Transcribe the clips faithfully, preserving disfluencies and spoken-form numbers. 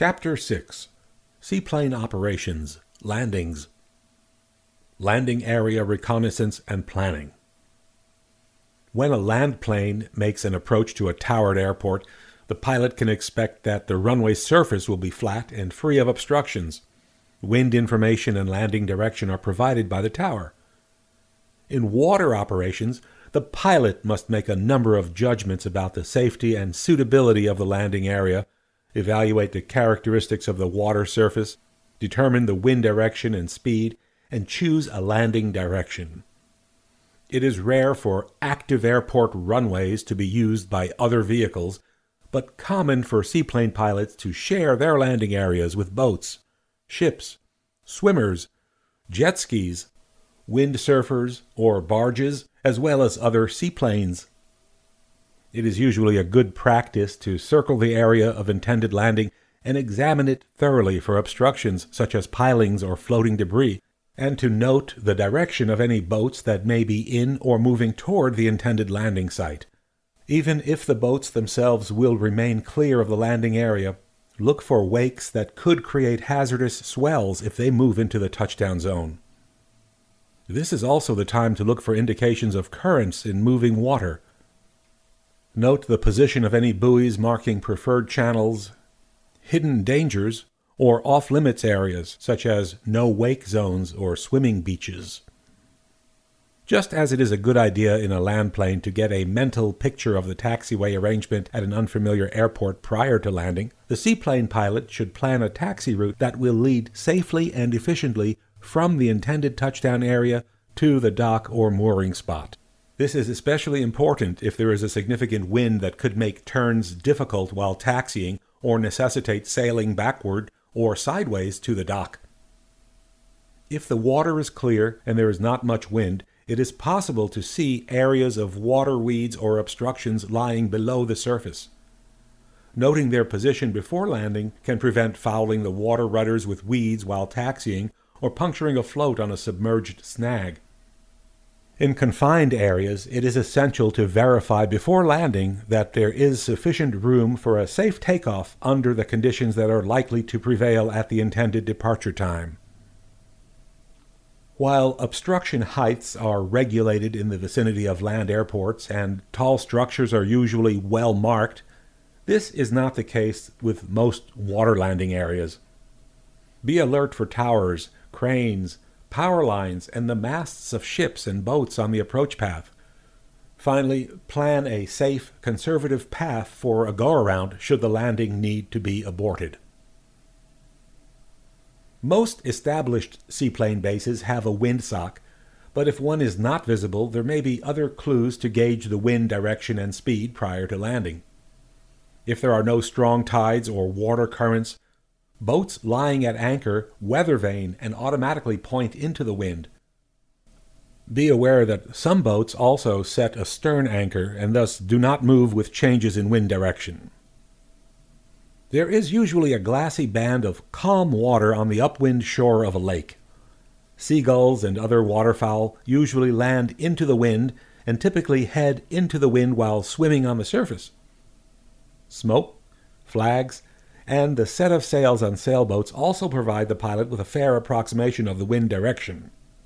Chapter six. Seaplane Operations, Landings, Landing Area Reconnaissance and Planning. When a land plane makes an approach to a towered airport, the pilot can expect that the runway surface will be flat and free of obstructions. Wind information and landing direction are provided by the tower. In water operations, the pilot must make a number of judgments about the safety and suitability of the landing area, evaluate the characteristics of the water surface, determine the wind direction and speed, and choose a landing direction. It is rare for active airport runways to be used by other vehicles, but common for seaplane pilots to share their landing areas with boats, ships, swimmers, jet skis, windsurfers, or barges, as well as other seaplanes. It is usually a good practice to circle the area of intended landing and examine it thoroughly for obstructions such as pilings or floating debris, and to note the direction of any boats that may be in or moving toward the intended landing site. Even if the boats themselves will remain clear of the landing area, look for wakes that could create hazardous swells if they move into the touchdown zone. This is also the time to look for indications of currents in moving water. Note the position of any buoys marking preferred channels, hidden dangers, or off-limits areas such as no-wake zones or swimming beaches. Just as it is a good idea in a land plane to get a mental picture of the taxiway arrangement at an unfamiliar airport prior to landing, the seaplane pilot should plan a taxi route that will lead safely and efficiently from the intended touchdown area to the dock or mooring spot. This is especially important if there is a significant wind that could make turns difficult while taxiing or necessitate sailing backward or sideways to the dock. If the water is clear and there is not much wind, it is possible to see areas of water weeds or obstructions lying below the surface. Noting their position before landing can prevent fouling the water rudders with weeds while taxiing or puncturing a float on a submerged snag. In confined areas, it is essential to verify before landing that there is sufficient room for a safe takeoff under the conditions that are likely to prevail at the intended departure time. While obstruction heights are regulated in the vicinity of land airports and tall structures are usually well marked, this is not the case with most water landing areas. Be alert for towers, cranes, power lines, and the masts of ships and boats on the approach path. Finally, plan a safe, conservative path for a go-around should the landing need to be aborted. Most established seaplane bases have a windsock, but if one is not visible, there may be other clues to gauge the wind direction and speed prior to landing. If there are no strong tides or water currents, boats lying at anchor weather vane and automatically point into the wind. Be aware that some boats also set a stern anchor and thus do not move with changes in wind direction. There is usually a glassy band of calm water on the upwind shore of a lake. Seagulls and other waterfowl usually land into the wind and typically head into the wind while swimming on the surface. Smoke, flags, and the set of sails on sailboats also provide the pilot with a fair approximation of the wind direction.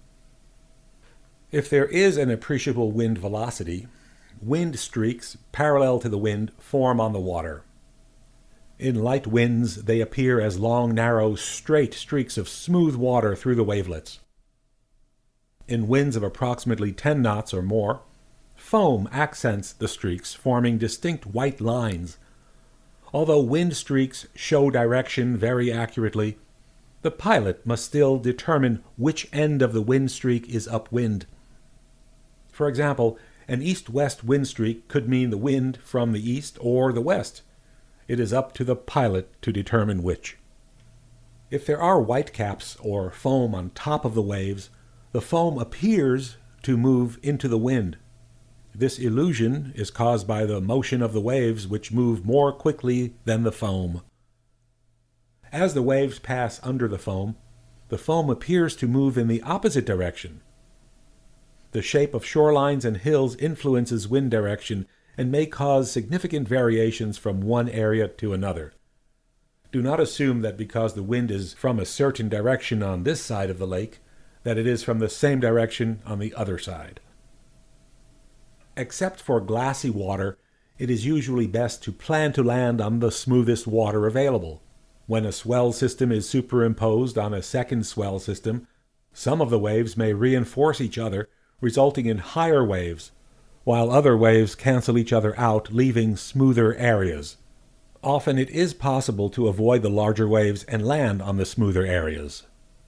If there is an appreciable wind velocity, wind streaks parallel to the wind form on the water. In light winds, they appear as long, narrow, straight streaks of smooth water through the wavelets. In winds of approximately ten knots or more, foam accents the streaks, forming distinct white lines. Although wind streaks show direction very accurately, the pilot must still determine which end of the wind streak is upwind. For example, an east-west wind streak could mean the wind from the east or the west. It is up to the pilot to determine which. If there are whitecaps or foam on top of the waves, the foam appears to move into the wind. This illusion is caused by the motion of the waves, which move more quickly than the foam. As the waves pass under the foam, the foam appears to move in the opposite direction. The shape of shorelines and hills influences wind direction and may cause significant variations from one area to another. Do not assume that because the wind is from a certain direction on this side of the lake, that it is from the same direction on the other side. Except for glassy water, it is usually best to plan to land on the smoothest water available. When a swell system is superimposed on a second swell system, some of the waves may reinforce each other, resulting in higher waves, while other waves cancel each other out, leaving smoother areas. Often it is possible to avoid the larger waves and land on the smoother areas.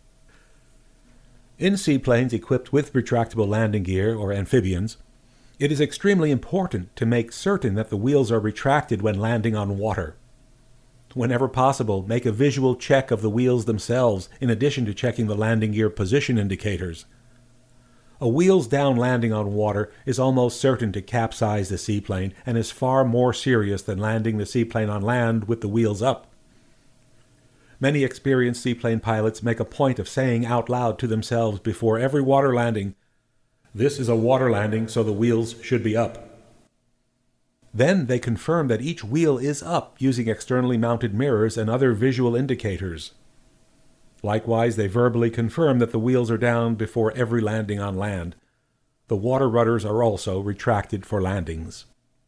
In seaplanes equipped with retractable landing gear or amphibians, it is extremely important to make certain that the wheels are retracted when landing on water. Whenever possible, make a visual check of the wheels themselves in addition to checking the landing gear position indicators. A wheels-down landing on water is almost certain to capsize the seaplane and is far more serious than landing the seaplane on land with the wheels up. Many experienced seaplane pilots make a point of saying out loud to themselves before every water landing, "This is a water landing, so the wheels should be up." Then they confirm that each wheel is up using externally mounted mirrors and other visual indicators. Likewise, they verbally confirm that the wheels are down before every landing on land. The water rudders are also retracted for landings.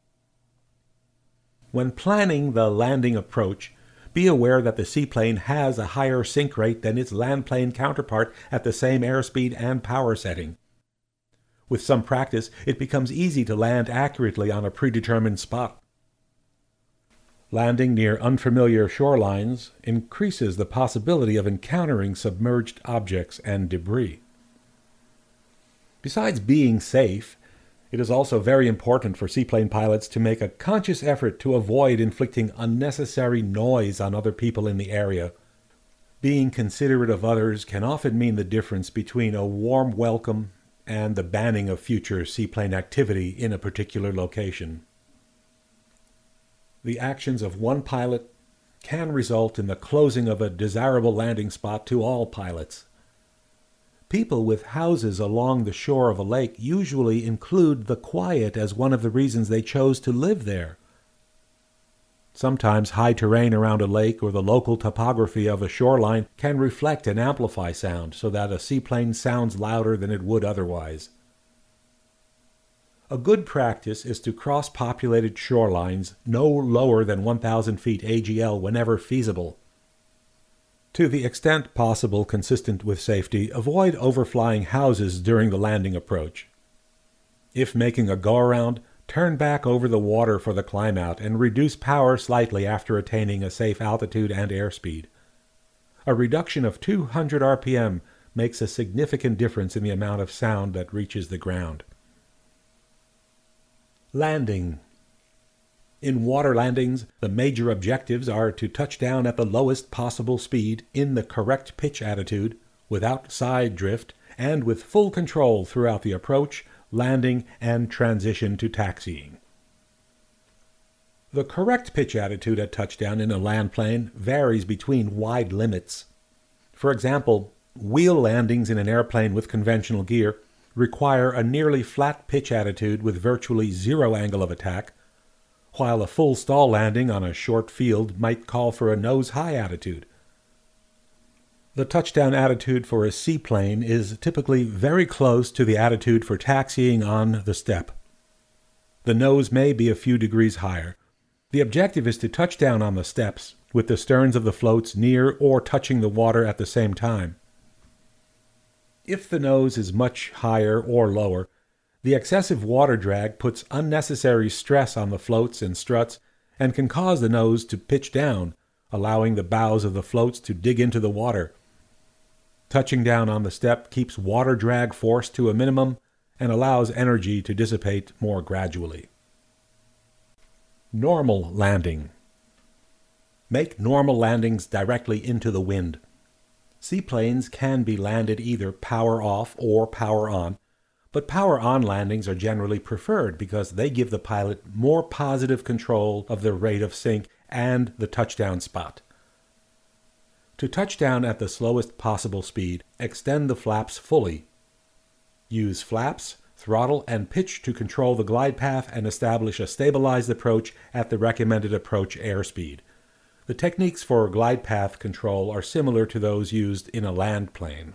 When planning the landing approach, be aware that the seaplane has a higher sink rate than its landplane counterpart at the same airspeed and power setting. With some practice, it becomes easy to land accurately on a predetermined spot. Landing near unfamiliar shorelines increases the possibility of encountering submerged objects and debris. Besides being safe, it is also very important for seaplane pilots to make a conscious effort to avoid inflicting unnecessary noise on other people in the area. Being considerate of others can often mean the difference between a warm welcome and the banning of future seaplane activity in a particular location. The actions of one pilot can result in the closing of a desirable landing spot to all pilots. People with houses along the shore of a lake usually include the quiet as one of the reasons they chose to live there. Sometimes high terrain around a lake or the local topography of a shoreline can reflect and amplify sound so that a seaplane sounds louder than it would otherwise. A good practice is to cross populated shorelines no lower than one thousand feet A G L whenever feasible. To the extent possible consistent with safety, avoid overflying houses during the landing approach. If making a go-around, turn back over the water for the climb-out and reduce power slightly after attaining a safe altitude and airspeed. A reduction of two hundred R P M makes a significant difference in the amount of sound that reaches the ground. Landing. In water landings, the major objectives are to touch down at the lowest possible speed in the correct pitch attitude, without side drift, and with full control throughout the approach, landing, and transition to taxiing. The correct pitch attitude at touchdown in a land plane varies between wide limits. For example, wheel landings in an airplane with conventional gear require a nearly flat pitch attitude with virtually zero angle of attack, while a full stall landing on a short field might call for a nose-high attitude. The touchdown attitude for a seaplane is typically very close to the attitude for taxiing on the step. The nose may be a few degrees higher. The objective is to touch down on the steps, with the sterns of the floats near or touching the water at the same time. If the nose is much higher or lower, the excessive water drag puts unnecessary stress on the floats and struts and can cause the nose to pitch down, allowing the bows of the floats to dig into the water. Touching down on the step keeps water drag force to a minimum and allows energy to dissipate more gradually. Normal landing. Make normal landings directly into the wind. Seaplanes can be landed either power off or power on, but power on landings are generally preferred because they give the pilot more positive control of the rate of sink and the touchdown spot. To touch down at the slowest possible speed, extend the flaps fully. Use flaps, throttle, and pitch to control the glide path and establish a stabilized approach at the recommended approach airspeed. The techniques for glide path control are similar to those used in a land plane.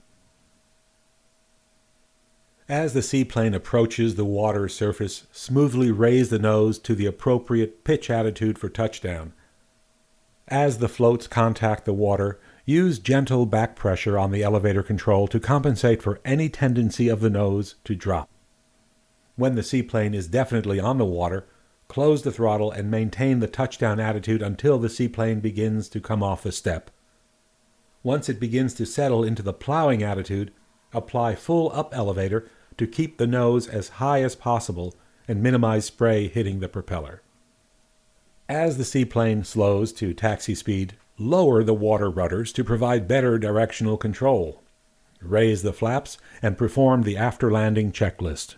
As the seaplane approaches the water surface, smoothly raise the nose to the appropriate pitch attitude for touchdown. As the floats contact the water, use gentle back pressure on the elevator control to compensate for any tendency of the nose to drop. When the seaplane is definitely on the water, close the throttle and maintain the touchdown attitude until the seaplane begins to come off the step. Once it begins to settle into the plowing attitude, apply full up elevator to keep the nose as high as possible and minimize spray hitting the propeller. As the seaplane slows to taxi speed, lower the water rudders to provide better directional control. Raise the flaps and perform the after-landing checklist.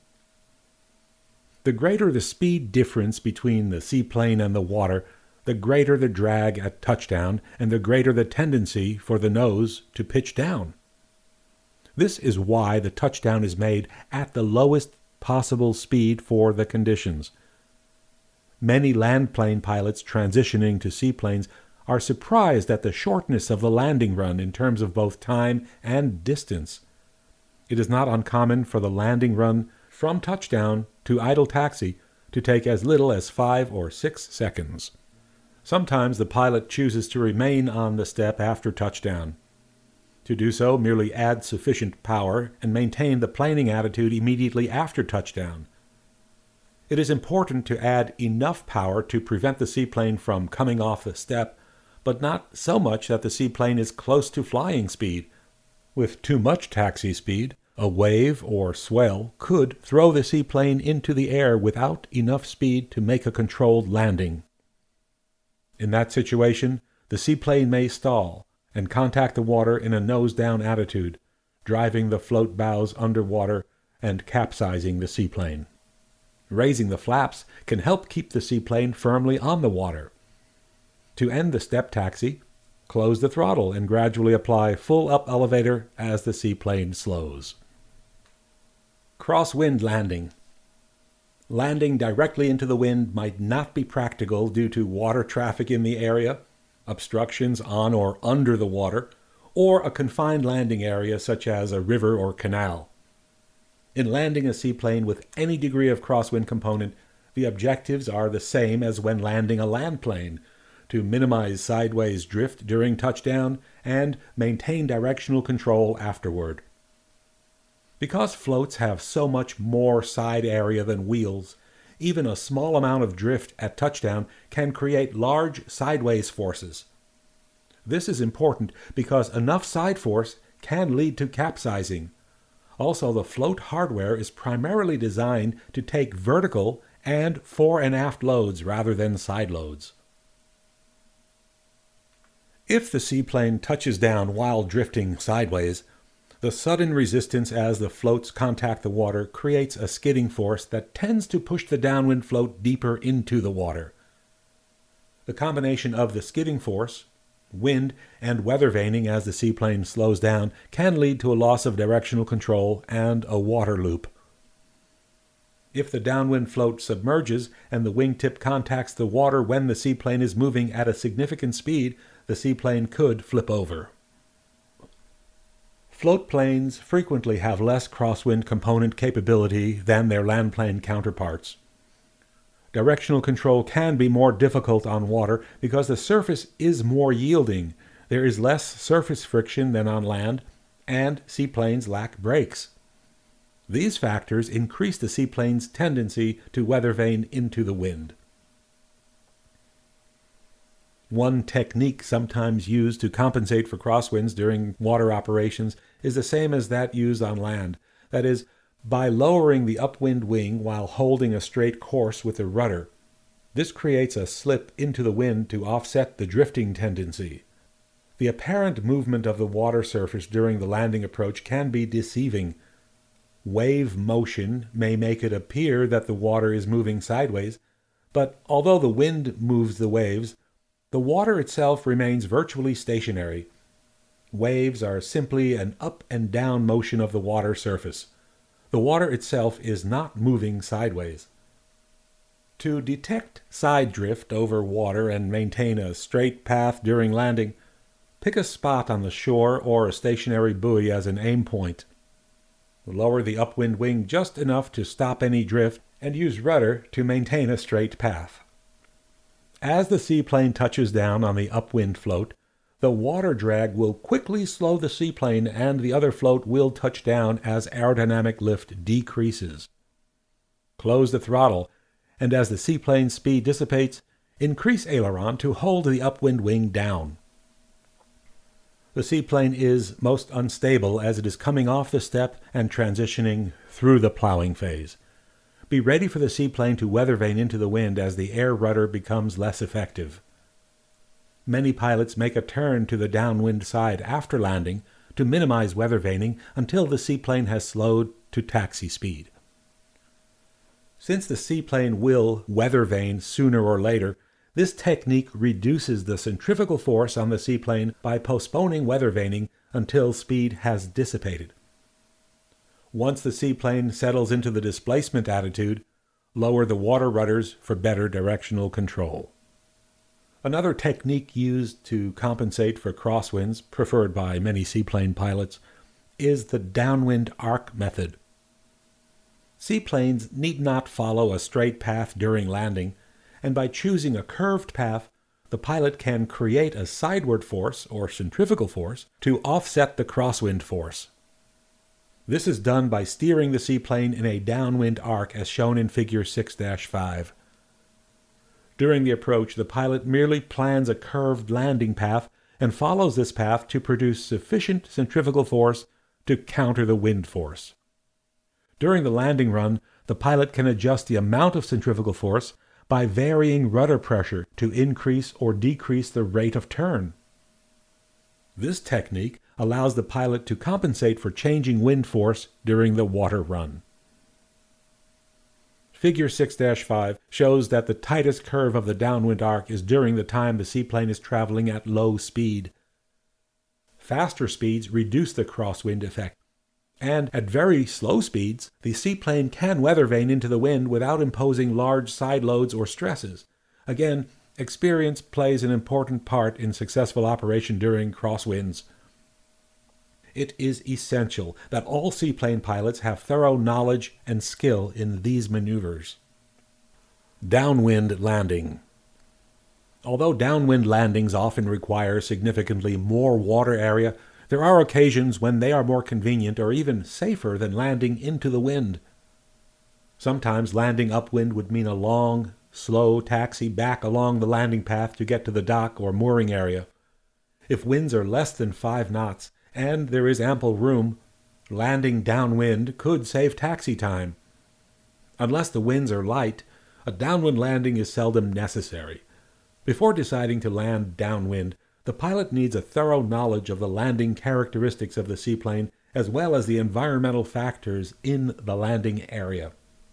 The greater the speed difference between the seaplane and the water, the greater the drag at touchdown and the greater the tendency for the nose to pitch down. This is why the touchdown is made at the lowest possible speed for the conditions. Many land plane pilots transitioning to seaplanes are surprised at the shortness of the landing run in terms of both time and distance. It is not uncommon for the landing run from touchdown to idle taxi to take as little as five or six seconds. Sometimes the pilot chooses to remain on the step after touchdown. To do so, merely add sufficient power and maintain the planing attitude immediately after touchdown. It is important to add enough power to prevent the seaplane from coming off the step, but not so much that the seaplane is close to flying speed. With too much taxi speed, a wave or swell could throw the seaplane into the air without enough speed to make a controlled landing. In that situation, the seaplane may stall and contact the water in a nose-down attitude, driving the float bows underwater and capsizing the seaplane. Raising the flaps can help keep the seaplane firmly on the water. To end the step taxi, close the throttle and gradually apply full up elevator as the seaplane slows. Crosswind landing. Landing directly into the wind might not be practical due to water traffic in the area, obstructions on or under the water, or a confined landing area such as a river or canal. In landing a seaplane with any degree of crosswind component, the objectives are the same as when landing a land plane, to minimize sideways drift during touchdown and maintain directional control afterward. Because floats have so much more side area than wheels, even a small amount of drift at touchdown can create large sideways forces. This is important because enough side force can lead to capsizing. Also, the float hardware is primarily designed to take vertical and fore and aft loads rather than side loads. If the seaplane touches down while drifting sideways, the sudden resistance as the floats contact the water creates a skidding force that tends to push the downwind float deeper into the water. The combination of the skidding force, wind, and weather vaning as the seaplane slows down can lead to a loss of directional control and a water loop. If the downwind float submerges and the wingtip contacts the water when the seaplane is moving at a significant speed, the seaplane could flip over. Float planes frequently have less crosswind component capability than their land plane counterparts. Directional control can be more difficult on water because the surface is more yielding, there is less surface friction than on land, and seaplanes lack brakes. These factors increase the seaplane's tendency to weather vane into the wind. One technique sometimes used to compensate for crosswinds during water operations is the same as that used on land. That is, by lowering the upwind wing while holding a straight course with the rudder. This creates a slip into the wind to offset the drifting tendency. The apparent movement of the water surface during the landing approach can be deceiving. Wave motion may make it appear that the water is moving sideways, but although the wind moves the waves, the water itself remains virtually stationary. Waves are simply an up and down motion of the water surface. The water itself is not moving sideways. To detect side drift over water and maintain a straight path during landing, pick a spot on the shore or a stationary buoy as an aim point. Lower the upwind wing just enough to stop any drift and use rudder to maintain a straight path. As the seaplane touches down on the upwind float, the water drag will quickly slow the seaplane and the other float will touch down as aerodynamic lift decreases. Close the throttle, and as the seaplane's speed dissipates, increase aileron to hold the upwind wing down. The seaplane is most unstable as it is coming off the step and transitioning through the plowing phase. Be ready for the seaplane to weather vane into the wind as the air rudder becomes less effective. Many pilots make a turn to the downwind side after landing to minimize weather vaning until the seaplane has slowed to taxi speed. Since the seaplane will weather vane sooner or later, this technique reduces the centrifugal force on the seaplane by postponing weather vaning until speed has dissipated. Once the seaplane settles into the displacement attitude, lower the water rudders for better directional control. Another technique used to compensate for crosswinds, preferred by many seaplane pilots, is the downwind arc method. Seaplanes need not follow a straight path during landing, and by choosing a curved path, the pilot can create a sideward force, or centrifugal force, to offset the crosswind force. This is done by steering the seaplane in a downwind arc as shown in Figure six dash five. During the approach, the pilot merely plans a curved landing path and follows this path to produce sufficient centrifugal force to counter the wind force. During the landing run, the pilot can adjust the amount of centrifugal force by varying rudder pressure to increase or decrease the rate of turn. This technique allows the pilot to compensate for changing wind force during the water run. Figure six dash five shows that the tightest curve of the downwind arc is during the time the seaplane is traveling at low speed. Faster speeds reduce the crosswind effect, and at very slow speeds, the seaplane can weather vane into the wind without imposing large side loads or stresses. Again, experience plays an important part in successful operation during crosswinds. It is essential that all seaplane pilots have thorough knowledge and skill in these maneuvers. Downwind landing. Although downwind landings often require significantly more water area, there are occasions when they are more convenient or even safer than landing into the wind. Sometimes landing upwind would mean a long, slow taxi back along the landing path to get to the dock or mooring area. If winds are less than five knots, and there is ample room, landing downwind could save taxi time. Unless the winds are light, a downwind landing is seldom necessary. Before deciding to land downwind, the pilot needs a thorough knowledge of the landing characteristics of the seaplane as well as the environmental factors in the landing area.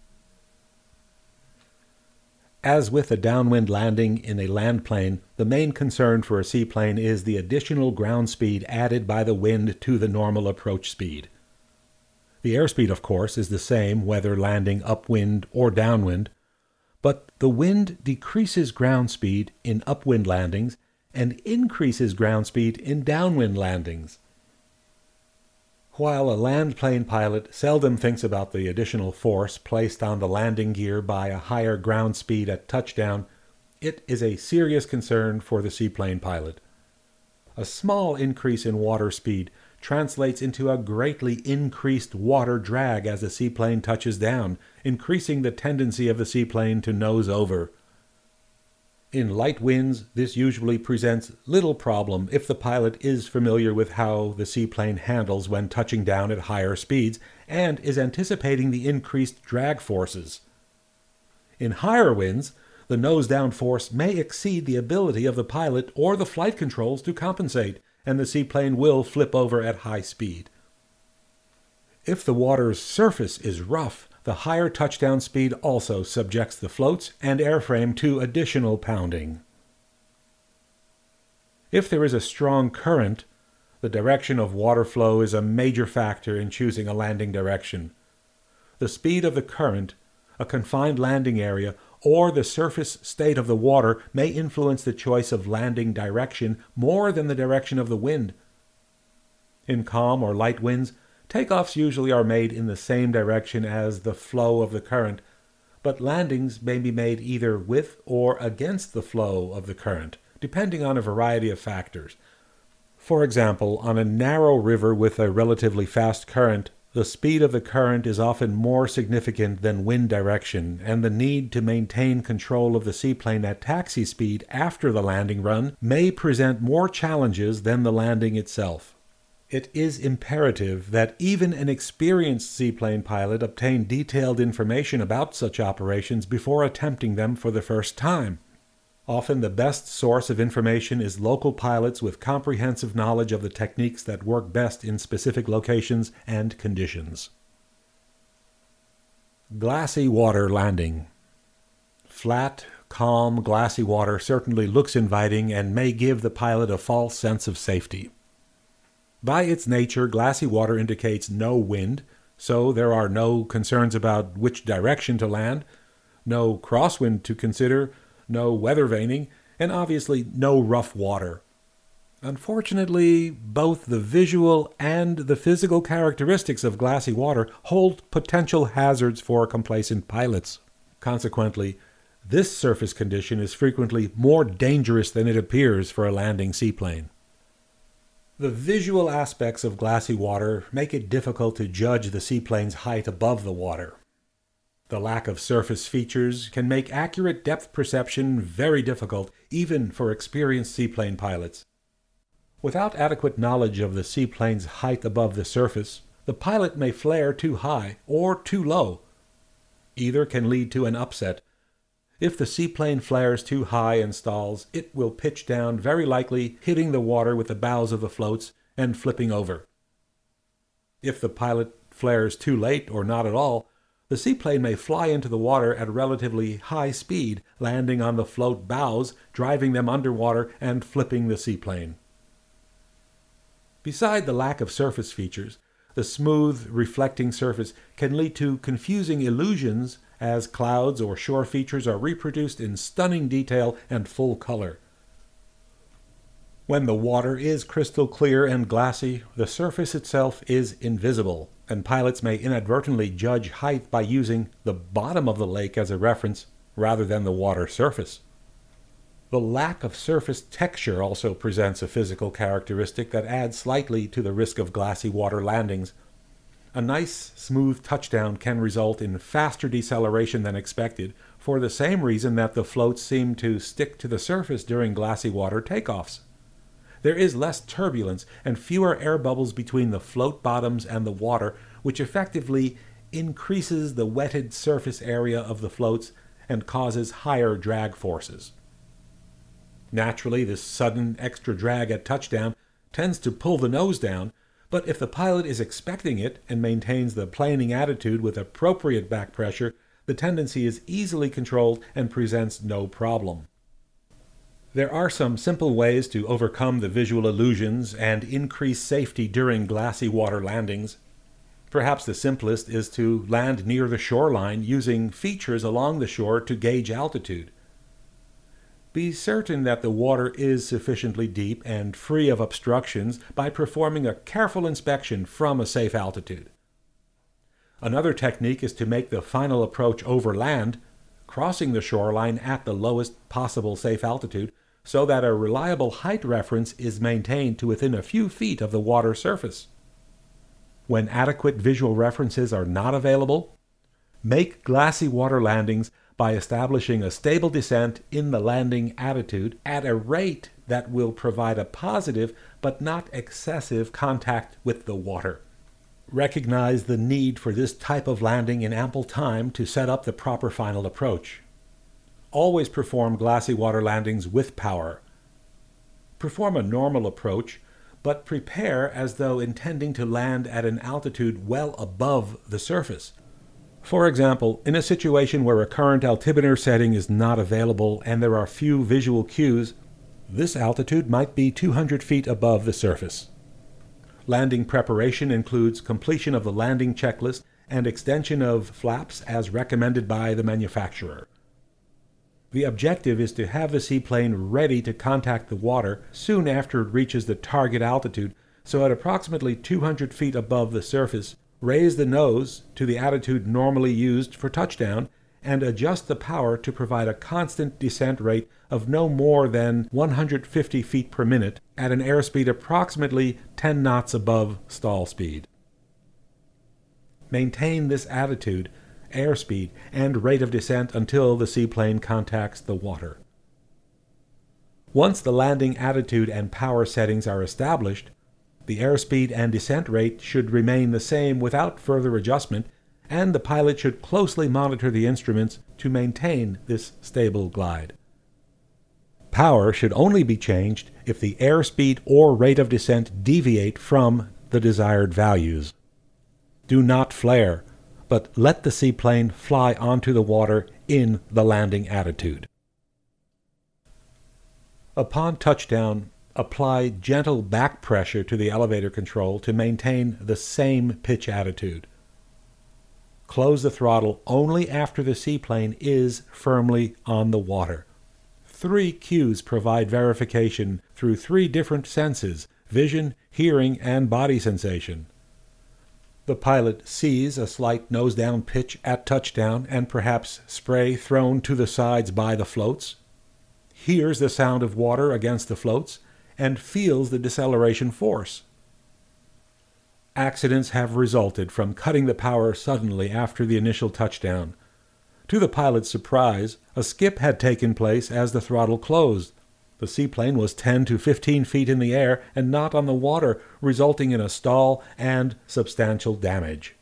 As with a downwind landing in a land plane, the main concern for a seaplane is the additional ground speed added by the wind to the normal approach speed. The airspeed, of course, is the same whether landing upwind or downwind, but the wind decreases ground speed in upwind landings and increases ground speed in downwind landings. While a land plane pilot seldom thinks about the additional force placed on the landing gear by a higher ground speed at touchdown, it is a serious concern for the seaplane pilot. A small increase in water speed translates into a greatly increased water drag as the seaplane touches down, increasing the tendency of the seaplane to nose over. In light winds, this usually presents little problem if the pilot is familiar with how the seaplane handles when touching down at higher speeds and is anticipating the increased drag forces. In higher winds, the nose-down force may exceed the ability of the pilot or the flight controls to compensate, and the seaplane will flip over at high speed. If the water's surface is rough, the higher touchdown speed also subjects the floats and airframe to additional pounding. If there is a strong current, the direction of water flow is a major factor in choosing a landing direction. The speed of the current, a confined landing area, or the surface state of the water may influence the choice of landing direction more than the direction of the wind. In calm or light winds, takeoffs usually are made in the same direction as the flow of the current, but landings may be made either with or against the flow of the current, depending on a variety of factors. For example, on a narrow river with a relatively fast current, the speed of the current is often more significant than wind direction, and the need to maintain control of the seaplane at taxi speed after the landing run may present more challenges than the landing itself. It is imperative that even an experienced seaplane pilot obtain detailed information about such operations before attempting them for the first time. Often the best source of information is local pilots with comprehensive knowledge of the techniques that work best in specific locations and conditions. Glassy water landing. Flat, calm, glassy water certainly looks inviting and may give the pilot a false sense of safety. By its nature, glassy water indicates no wind, so there are no concerns about which direction to land, no crosswind to consider, no weather vaning, and obviously no rough water. Unfortunately, both the visual and the physical characteristics of glassy water hold potential hazards for complacent pilots. Consequently, this surface condition is frequently more dangerous than it appears for a landing seaplane. The visual aspects of glassy water make it difficult to judge the seaplane's height above the water. The lack of surface features can make accurate depth perception very difficult, even for experienced seaplane pilots. Without adequate knowledge of the seaplane's height above the surface, the pilot may flare too high or too low. Either can lead to an upset. If the seaplane flares too high and stalls, it will pitch down, very likely hitting the water with the bows of the floats and flipping over. If the pilot flares too late or not at all, the seaplane may fly into the water at relatively high speed, landing on the float bows, driving them underwater, and flipping the seaplane. Beside the lack of surface features, the smooth, reflecting surface can lead to confusing illusions as clouds or shore features are reproduced in stunning detail and full color. When the water is crystal clear and glassy, the surface itself is invisible, and pilots may inadvertently judge height by using the bottom of the lake as a reference rather than the water surface. The lack of surface texture also presents a physical characteristic that adds slightly to the risk of glassy water landings. A nice, smooth touchdown can result in faster deceleration than expected, for the same reason that the floats seem to stick to the surface during glassy water takeoffs. There is less turbulence and fewer air bubbles between the float bottoms and the water, which effectively increases the wetted surface area of the floats and causes higher drag forces. Naturally, this sudden extra drag at touchdown tends to pull the nose down, but if the pilot is expecting it and maintains the planing attitude with appropriate back pressure, the tendency is easily controlled and presents no problem. There are some simple ways to overcome the visual illusions and increase safety during glassy water landings. Perhaps the simplest is to land near the shoreline using features along the shore to gauge altitude. Be certain that the water is sufficiently deep and free of obstructions by performing a careful inspection from a safe altitude. Another technique is to make the final approach over land, crossing the shoreline at the lowest possible safe altitude, so that a reliable height reference is maintained to within a few feet of the water surface. When adequate visual references are not available, make glassy water landings by establishing a stable descent in the landing attitude at a rate that will provide a positive but not excessive contact with the water. Recognize the need for this type of landing in ample time to set up the proper final approach. Always perform glassy water landings with power. Perform a normal approach, but prepare as though intending to land at an altitude well above the surface. For example, in a situation where a current altimeter setting is not available and there are few visual cues, this altitude might be two hundred feet above the surface. Landing preparation includes completion of the landing checklist and extension of flaps as recommended by the manufacturer. The objective is to have the seaplane ready to contact the water soon after it reaches the target altitude, so at approximately two hundred feet above the surface, raise the nose to the attitude normally used for touchdown and adjust the power to provide a constant descent rate of no more than one hundred fifty feet per minute at an airspeed approximately ten knots above stall speed. Maintain this attitude, airspeed, and rate of descent until the seaplane contacts the water. Once the landing attitude and power settings are established, the airspeed and descent rate should remain the same without further adjustment, and the pilot should closely monitor the instruments to maintain this stable glide. Power should only be changed if the airspeed or rate of descent deviate from the desired values. Do not flare, but let the seaplane fly onto the water in the landing attitude. Upon touchdown, apply gentle back pressure to the elevator control to maintain the same pitch attitude. Close the throttle only after the seaplane is firmly on the water. Three cues provide verification through three different senses: vision, hearing, and body sensation. The pilot sees a slight nose-down pitch at touchdown and perhaps spray thrown to the sides by the floats, hears the sound of water against the floats, and feels the deceleration force. Accidents have resulted from cutting the power suddenly after the initial touchdown. To the pilot's surprise, a skip had taken place as the throttle closed. The seaplane was ten to fifteen feet in the air and not on the water, resulting in a stall and substantial damage.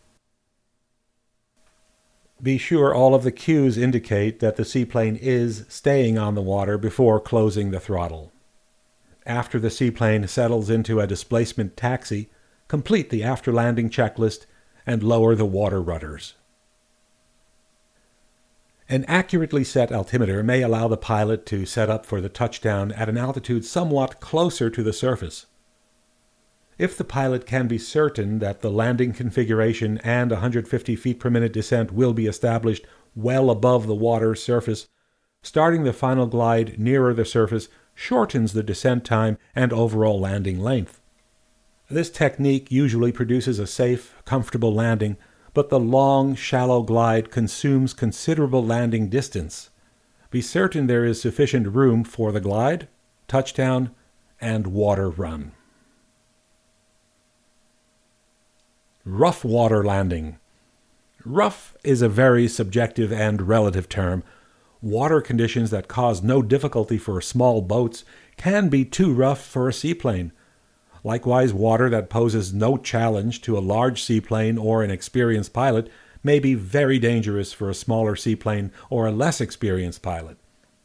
Be sure all of the cues indicate that the seaplane is staying on the water before closing the throttle. After the seaplane settles into a displacement taxi, complete the after-landing checklist and lower the water rudders. An accurately set altimeter may allow the pilot to set up for the touchdown at an altitude somewhat closer to the surface. If the pilot can be certain that the landing configuration and one hundred fifty feet per minute descent will be established well above the water's surface, starting the final glide nearer the surface shortens the descent time and overall landing length. This technique usually produces a safe, comfortable landing, but the long, shallow glide consumes considerable landing distance. Be certain there is sufficient room for the glide, touchdown, and water run. Rough water landing. Rough is a very subjective and relative term. Water conditions that cause no difficulty for small boats can be too rough for a seaplane. Likewise, water that poses no challenge to a large seaplane or an experienced pilot may be very dangerous for a smaller seaplane or a less experienced pilot.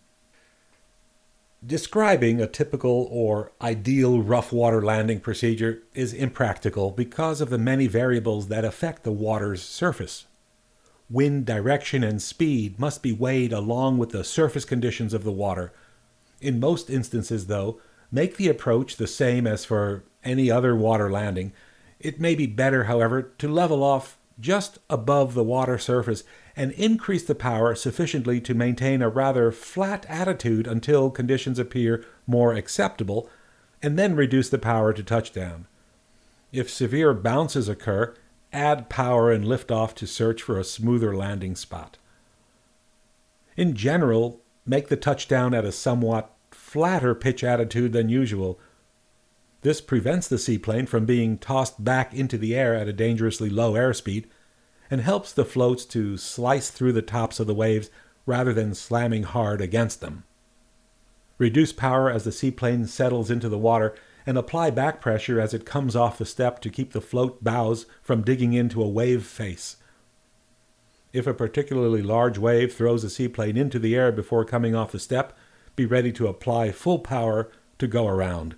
Describing a typical or ideal rough water landing procedure is impractical because of the many variables that affect the water's surface. Wind direction and speed must be weighed along with the surface conditions of the water. In most instances, though, make the approach the same as for any other water landing. It may be better, however, to level off just above the water surface and increase the power sufficiently to maintain a rather flat attitude until conditions appear more acceptable, and then reduce the power to touchdown. If severe bounces occur, add power and lift off to search for a smoother landing spot. In general, make the touchdown at a somewhat flatter pitch attitude than usual. This prevents the seaplane from being tossed back into the air at a dangerously low airspeed and helps the floats to slice through the tops of the waves rather than slamming hard against them. Reduce power as the seaplane settles into the water and apply back pressure as it comes off the step to keep the float bows from digging into a wave face. If a particularly large wave throws a seaplane into the air before coming off the step, be ready to apply full power to go around.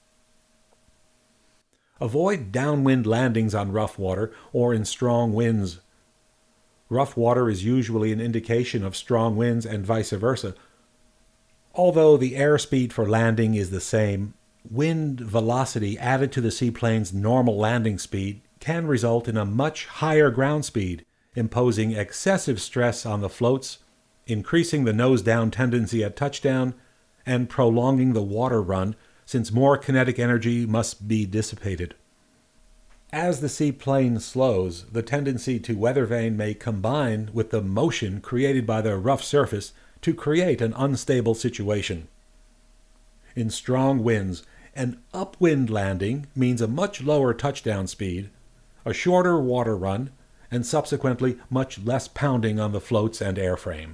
Avoid downwind landings on rough water or in strong winds. Rough water is usually an indication of strong winds and vice versa. Although the airspeed for landing is the same, wind velocity added to the seaplane's normal landing speed can result in a much higher ground speed, imposing excessive stress on the floats, increasing the nose-down tendency at touchdown and prolonging the water run, since more kinetic energy must be dissipated. As the seaplane slows, the tendency to weather vane may combine with the motion created by the rough surface to create an unstable situation. In strong winds, an upwind landing means a much lower touchdown speed, a shorter water run, and subsequently much less pounding on the floats and airframe.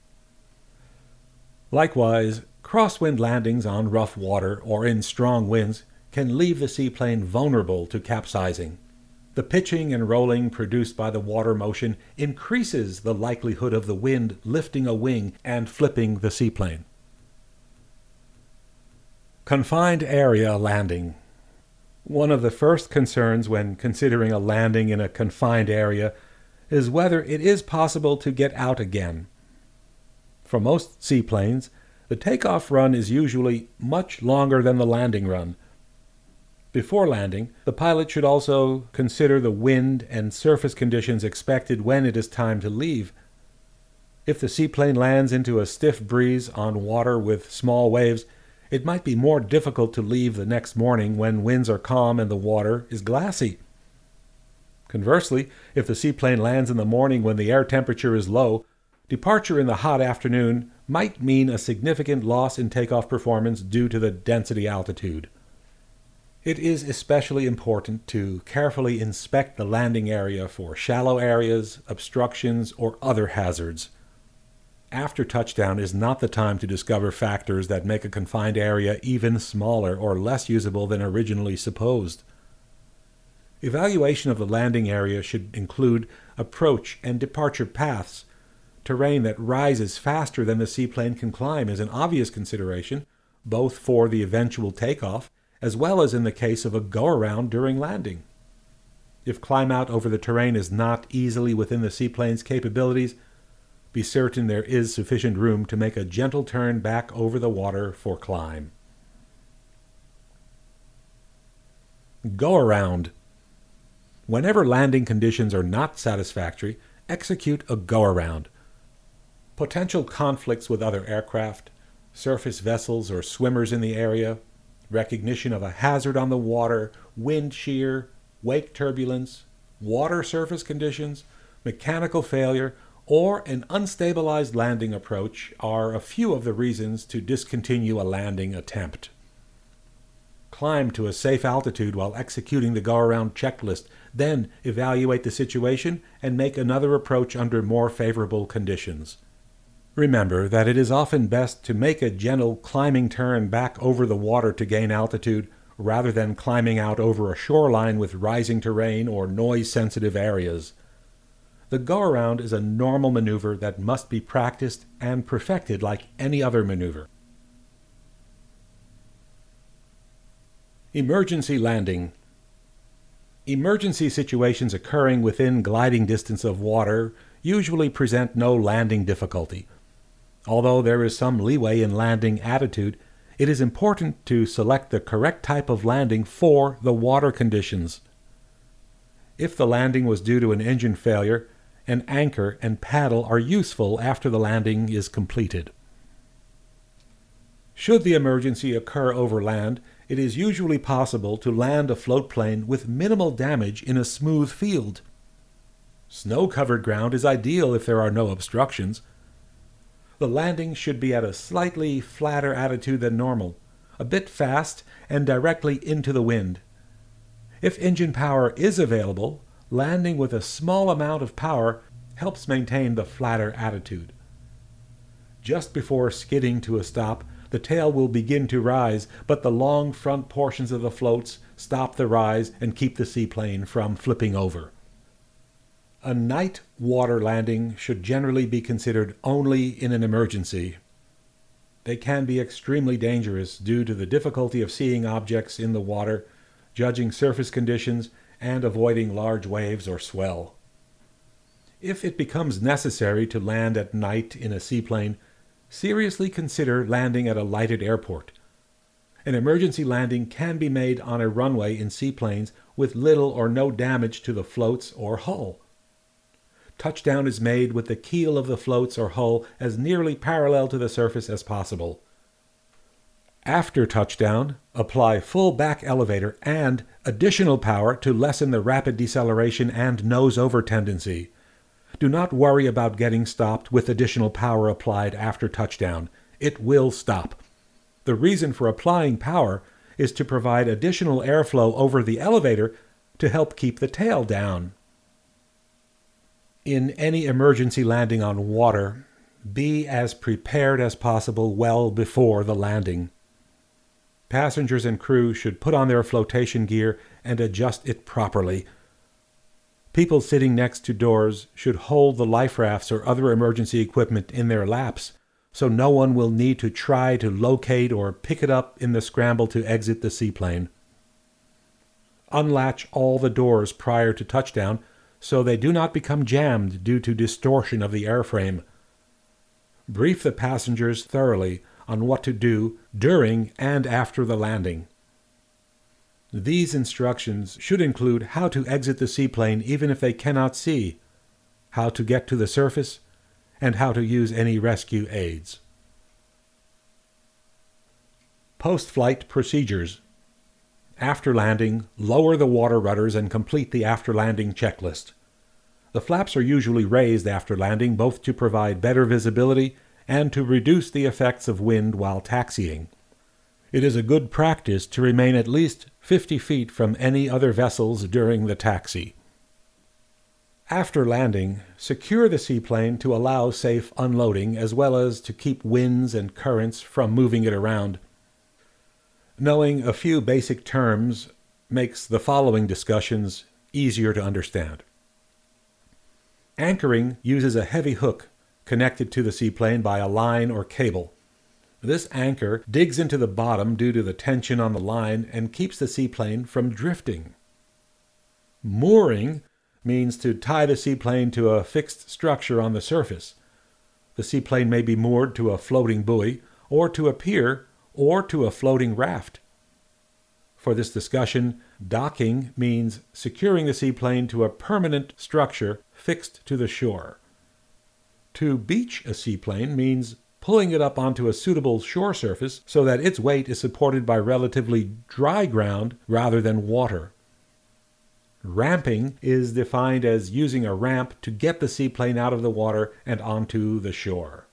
Likewise, crosswind landings on rough water or in strong winds can leave the seaplane vulnerable to capsizing. The pitching and rolling produced by the water motion increases the likelihood of the wind lifting a wing and flipping the seaplane. Confined area landing. One of the first concerns when considering a landing in a confined area is whether it is possible to get out again. For most seaplanes, the takeoff run is usually much longer than the landing run. Before landing, the pilot should also consider the wind and surface conditions expected when it is time to leave. If the seaplane lands into a stiff breeze on water with small waves, it might be more difficult to leave the next morning when winds are calm and the water is glassy. Conversely, if the seaplane lands in the morning when the air temperature is low, departure in the hot afternoon might mean a significant loss in takeoff performance due to the density altitude. It is especially important to carefully inspect the landing area for shallow areas, obstructions, or other hazards. After touchdown is not the time to discover factors that make a confined area even smaller or less usable than originally supposed. Evaluation of the landing area should include approach and departure paths. Terrain that rises faster than the seaplane can climb is an obvious consideration, both for the eventual takeoff as well as in the case of a go-around during landing. If climb out over the terrain is not easily within the seaplane's capabilities, be certain there is sufficient room to make a gentle turn back over the water for climb. Go-around. Whenever landing conditions are not satisfactory, execute a go-around. Potential conflicts with other aircraft, surface vessels or swimmers in the area, recognition of a hazard on the water, wind shear, wake turbulence, water surface conditions, mechanical failure, or an unstabilized landing approach are a few of the reasons to discontinue a landing attempt. Climb to a safe altitude while executing the go-around checklist, then evaluate the situation and make another approach under more favorable conditions. Remember that it is often best to make a gentle climbing turn back over the water to gain altitude, rather than climbing out over a shoreline with rising terrain or noise-sensitive areas. The go-around is a normal maneuver that must be practiced and perfected like any other maneuver. Emergency landing. Emergency situations occurring within gliding distance of water usually present no landing difficulty. Although there is some leeway in landing attitude, it is important to select the correct type of landing for the water conditions. If the landing was due to an engine failure, an anchor and paddle are useful after the landing is completed. Should the emergency occur over land, it is usually possible to land a float plane with minimal damage in a smooth field. Snow-covered ground is ideal if there are no obstructions. The landing should be at a slightly flatter attitude than normal, a bit fast, and directly into the wind. If engine power is available, landing with a small amount of power helps maintain the flatter attitude. Just before skidding to a stop, the tail will begin to rise, but the long front portions of the floats stop the rise and keep the seaplane from flipping over. A night water landing should generally be considered only in an emergency. They can be extremely dangerous due to the difficulty of seeing objects in the water, judging surface conditions, and avoiding large waves or swell. If it becomes necessary to land at night in a seaplane, seriously consider landing at a lighted airport. An emergency landing can be made on a runway in seaplanes with little or no damage to the floats or hull. touchdown is made with the keel of the floats or hull as nearly parallel to the surface as possible. After touchdown, apply full back elevator and additional power to lessen the rapid deceleration and nose-over tendency. Do not worry about getting stopped with additional power applied after touchdown. It will stop. The reason for applying power is to provide additional airflow over the elevator to help keep the tail down. In any emergency landing on water, be as prepared as possible well before the landing. Passengers and crew should put on their flotation gear and adjust it properly. People sitting next to doors should hold the life rafts or other emergency equipment in their laps, so no one will need to try to locate or pick it up in the scramble to exit the seaplane. Unlatch all the doors prior to touchdown so they do not become jammed due to distortion of the airframe. Brief the passengers thoroughly on what to do during and after the landing. These instructions should include how to exit the seaplane even if they cannot see, how to get to the surface, and how to use any rescue aids. Post-flight procedures. After landing, lower the water rudders and complete the after-landing checklist. The flaps are usually raised after landing both to provide better visibility and to reduce the effects of wind while taxiing. It is a good practice to remain at least fifty feet from any other vessels during the taxi. After landing, secure the seaplane to allow safe unloading as well as to keep winds and currents from moving it around. Knowing a few basic terms makes the following discussions easier to understand. Anchoring uses a heavy hook connected to the seaplane by a line or cable. This anchor digs into the bottom due to the tension on the line and keeps the seaplane from drifting. Mooring means to tie the seaplane to a fixed structure on the surface. The seaplane may be moored to a floating buoy, or to a pier, or to a floating raft. For this discussion, docking means securing the seaplane to a permanent structure fixed to the shore. To beach a seaplane means pulling it up onto a suitable shore surface so that its weight is supported by relatively dry ground rather than water. Ramping is defined as using a ramp to get the seaplane out of the water and onto the shore.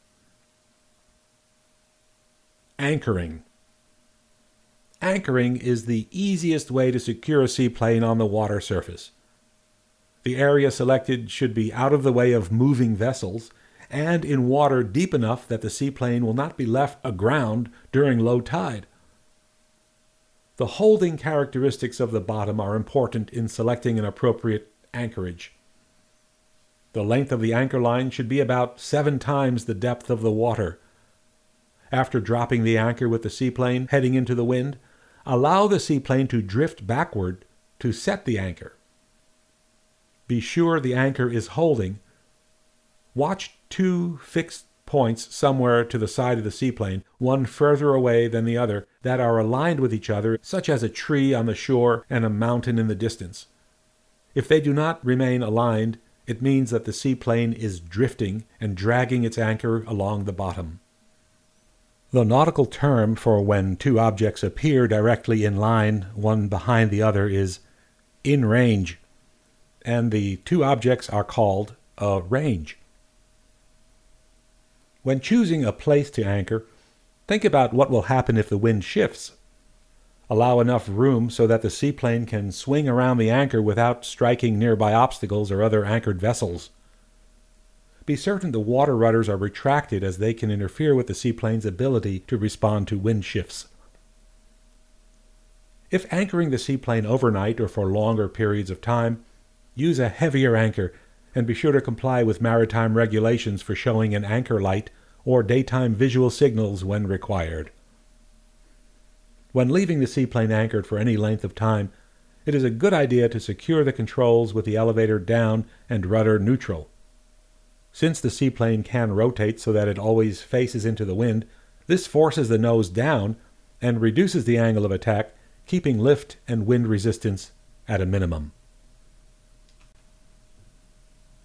Anchoring. Anchoring is the easiest way to secure a seaplane on the water surface. The area selected should be out of the way of moving vessels and in water deep enough that the seaplane will not be left aground during low tide. The holding characteristics of the bottom are important in selecting an appropriate anchorage. The length of the anchor line should be about seven times the depth of the water. After dropping the anchor with the seaplane heading into the wind, allow the seaplane to drift backward to set the anchor. Be sure the anchor is holding. Watch two fixed points somewhere to the side of the seaplane, one further away than the other, that are aligned with each other, such as a tree on the shore and a mountain in the distance. If they do not remain aligned, it means that the seaplane is drifting and dragging its anchor along the bottom. The nautical term for when two objects appear directly in line, one behind the other, is in range, and the two objects are called a range. When choosing a place to anchor, think about what will happen if the wind shifts. Allow enough room so that the seaplane can swing around the anchor without striking nearby obstacles or other anchored vessels. Be certain the water rudders are retracted as they can interfere with the seaplane's ability to respond to wind shifts. If anchoring the seaplane overnight or for longer periods of time, use a heavier anchor and be sure to comply with maritime regulations for showing an anchor light or daytime visual signals when required. When leaving the seaplane anchored for any length of time, it is a good idea to secure the controls with the elevator down and rudder neutral. Since the seaplane can rotate so that it always faces into the wind, this forces the nose down and reduces the angle of attack, keeping lift and wind resistance at a minimum.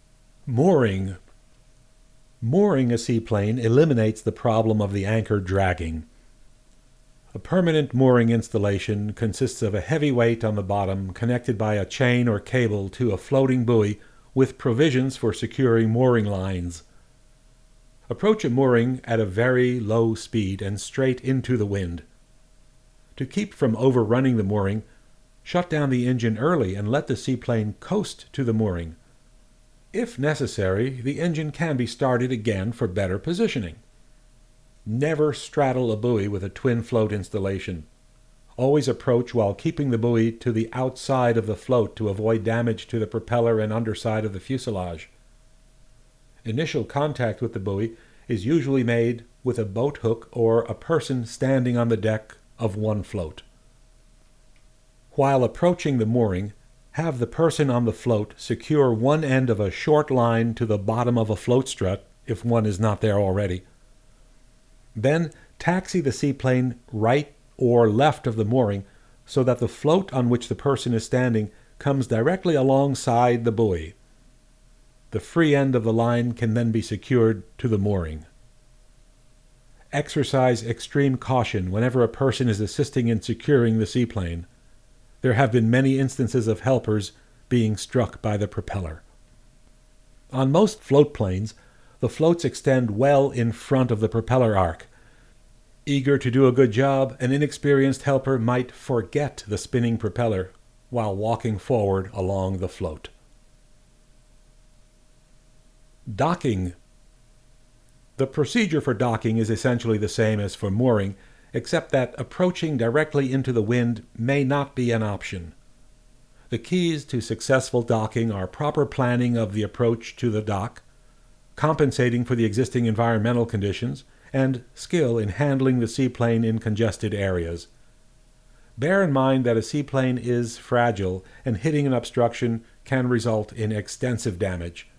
Mooring. Mooring a seaplane eliminates the problem of the anchor dragging. A permanent mooring installation consists of a heavy weight on the bottom connected by a chain or cable to a floating buoy with provisions for securing mooring lines. Approach a mooring at a very low speed and straight into the wind. To keep from overrunning the mooring, shut down the engine early and let the seaplane coast to the mooring. If necessary, the engine can be started again for better positioning. Never straddle a buoy with a twin float installation. Always approach while keeping the buoy to the outside of the float to avoid damage to the propeller and underside of the fuselage. Initial contact with the buoy is usually made with a boat hook or a person standing on the deck of one float. While approaching the mooring, have the person on the float secure one end of a short line to the bottom of a float strut, if one is not there already. Then taxi the seaplane right or left of the mooring so that the float on which the person is standing comes directly alongside the buoy. The free end of the line can then be secured to the mooring. Exercise extreme caution whenever a person is assisting in securing the seaplane. There have been many instances of helpers being struck by the propeller. On most float planes, the floats extend well in front of the propeller arc. Eager to do a good job, an inexperienced helper might forget the spinning propeller while walking forward along the float. Docking. The procedure for docking is essentially the same as for mooring, except that approaching directly into the wind may not be an option. The keys to successful docking are proper planning of the approach to the dock, compensating for the existing environmental conditions, and skill in handling the seaplane in congested areas. Bear in mind that a seaplane is fragile, and hitting an obstruction can result in extensive damage.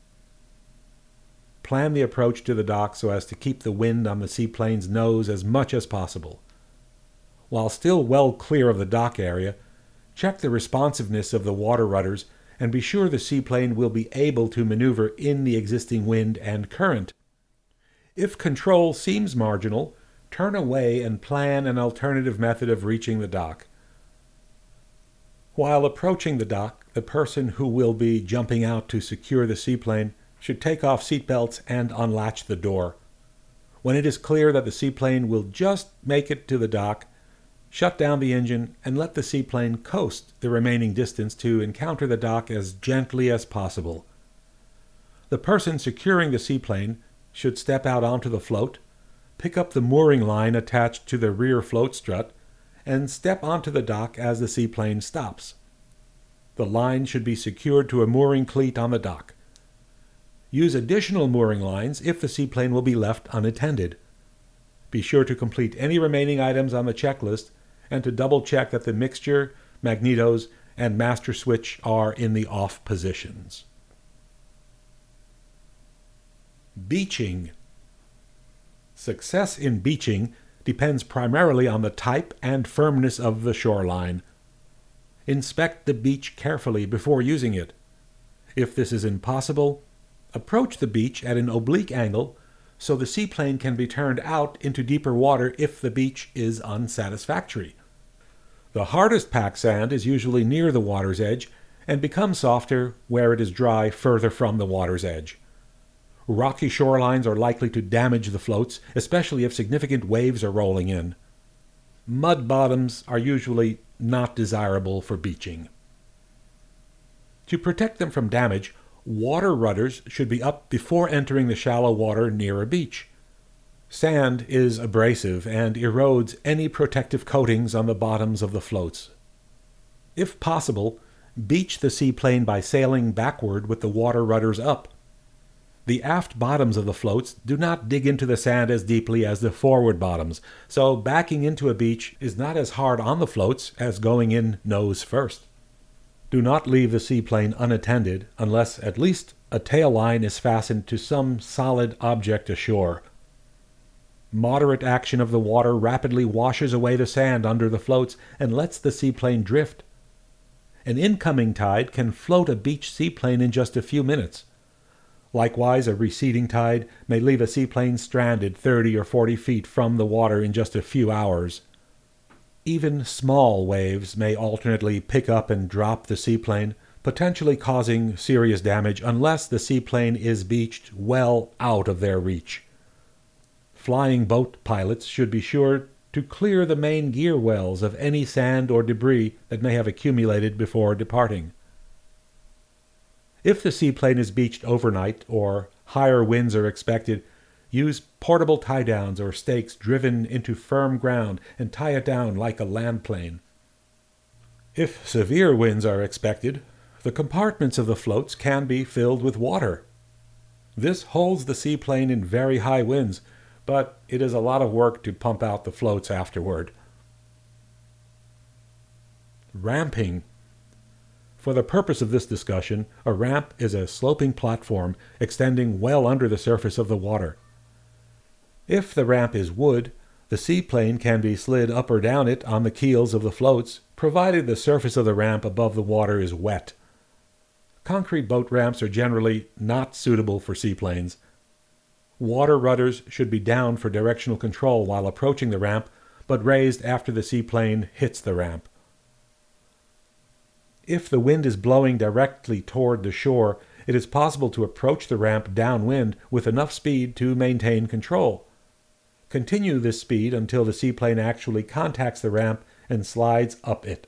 Plan the approach to the dock so as to keep the wind on the seaplane's nose as much as possible. While still well clear of the dock area, check the responsiveness of the water rudders and be sure the seaplane will be able to maneuver in the existing wind and current. If control seems marginal, turn away and plan an alternative method of reaching the dock. While approaching the dock, the person who will be jumping out to secure the seaplane should take off seatbelts and unlatch the door. When it is clear that the seaplane will just make it to the dock, shut down the engine and let the seaplane coast the remaining distance to encounter the dock as gently as possible. The person securing the seaplane should step out onto the float, pick up the mooring line attached to the rear float strut, and step onto the dock as the seaplane stops. The line should be secured to a mooring cleat on the dock. Use additional mooring lines if the seaplane will be left unattended. Be sure to complete any remaining items on the checklist and to double-check that the mixture, magnetos, and master switch are in the off positions. Beaching. Success in beaching depends primarily on the type and firmness of the shoreline. Inspect the beach carefully before using it. If this is impossible, approach the beach at an oblique angle so the seaplane can be turned out into deeper water if the beach is unsatisfactory. The hardest packed sand is usually near the water's edge and becomes softer where it is dry further from the water's edge. Rocky shorelines are likely to damage the floats, especially if significant waves are rolling in. Mud bottoms are usually not desirable for beaching. To protect them from damage, water rudders should be up before entering the shallow water near a beach. Sand is abrasive and erodes any protective coatings on the bottoms of the floats. If possible, beach the seaplane by sailing backward with the water rudders up. The aft bottoms of the floats do not dig into the sand as deeply as the forward bottoms, so backing into a beach is not as hard on the floats as going in nose first. Do not leave the seaplane unattended unless at least a tail line is fastened to some solid object ashore. Moderate action of the water rapidly washes away the sand under the floats and lets the seaplane drift. An incoming tide can float a beach seaplane in just a few minutes. Likewise, a receding tide may leave a seaplane stranded thirty or forty feet from the water in just a few hours. Even small waves may alternately pick up and drop the seaplane, potentially causing serious damage unless the seaplane is beached well out of their reach. Flying boat pilots should be sure to clear the main gear wells of any sand or debris that may have accumulated before departing. If the seaplane is beached overnight or higher winds are expected, use portable tie-downs or stakes driven into firm ground and tie it down like a land plane. If severe winds are expected, the compartments of the floats can be filled with water. This holds the seaplane in very high winds, but it is a lot of work to pump out the floats afterward. Ramping. For the purpose of this discussion, a ramp is a sloping platform extending well under the surface of the water. If the ramp is wood, the seaplane can be slid up or down it on the keels of the floats, provided the surface of the ramp above the water is wet. Concrete boat ramps are generally not suitable for seaplanes. Water rudders should be down for directional control while approaching the ramp, but raised after the seaplane hits the ramp. If the wind is blowing directly toward the shore, it is possible to approach the ramp downwind with enough speed to maintain control. Continue this speed until the seaplane actually contacts the ramp and slides up it.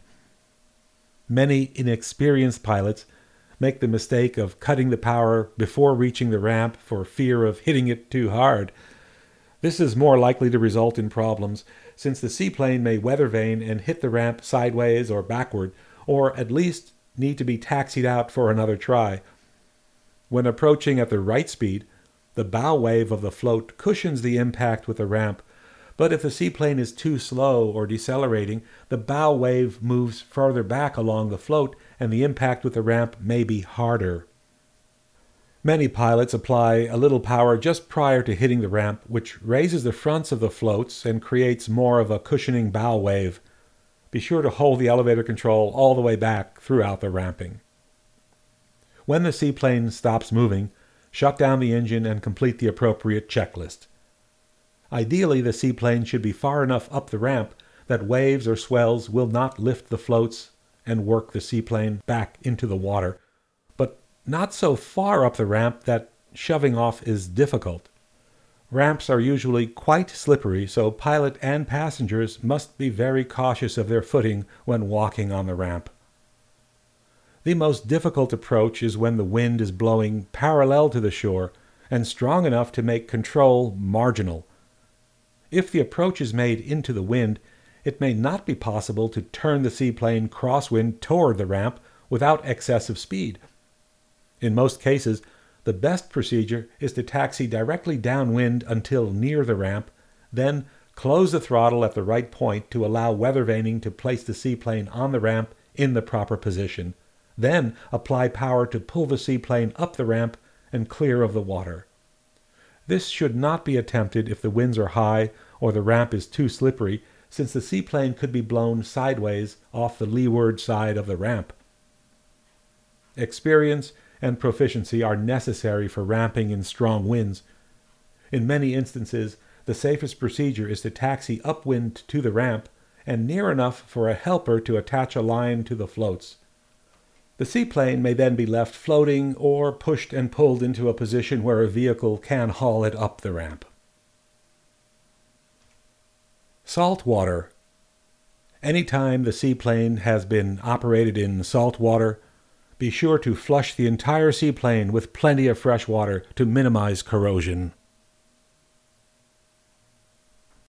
Many inexperienced pilots make the mistake of cutting the power before reaching the ramp for fear of hitting it too hard. This is more likely to result in problems, since the seaplane may weather vane and hit the ramp sideways or backward, or at least need to be taxied out for another try. When approaching at the right speed, the bow wave of the float cushions the impact with the ramp, but if the seaplane is too slow or decelerating, the bow wave moves further back along the float and the impact with the ramp may be harder. Many pilots apply a little power just prior to hitting the ramp, which raises the fronts of the floats and creates more of a cushioning bow wave. Be sure to hold the elevator control all the way back throughout the ramping. When the seaplane stops moving, shut down the engine and complete the appropriate checklist. Ideally, the seaplane should be far enough up the ramp that waves or swells will not lift the floats and work the seaplane back into the water, but not so far up the ramp that shoving off is difficult. Ramps are usually quite slippery, so pilot and passengers must be very cautious of their footing when walking on the ramp. The most difficult approach is when the wind is blowing parallel to the shore and strong enough to make control marginal. If the approach is made into the wind, it may not be possible to turn the seaplane crosswind toward the ramp without excessive speed. In most cases, the best procedure is to taxi directly downwind until near the ramp, then close the throttle at the right point to allow weather vaning to place the seaplane on the ramp in the proper position, then apply power to pull the seaplane up the ramp and clear of the water. This should not be attempted if the winds are high or the ramp is too slippery, since the seaplane could be blown sideways off the leeward side of the ramp. Experience and proficiency are necessary for ramping in strong winds. In many instances, the safest procedure is to taxi upwind to the ramp and near enough for a helper to attach a line to the floats. The seaplane may then be left floating or pushed and pulled into a position where a vehicle can haul it up the ramp. Salt water. Anytime the seaplane has been operated in salt water, be sure to flush the entire seaplane with plenty of fresh water to minimize corrosion.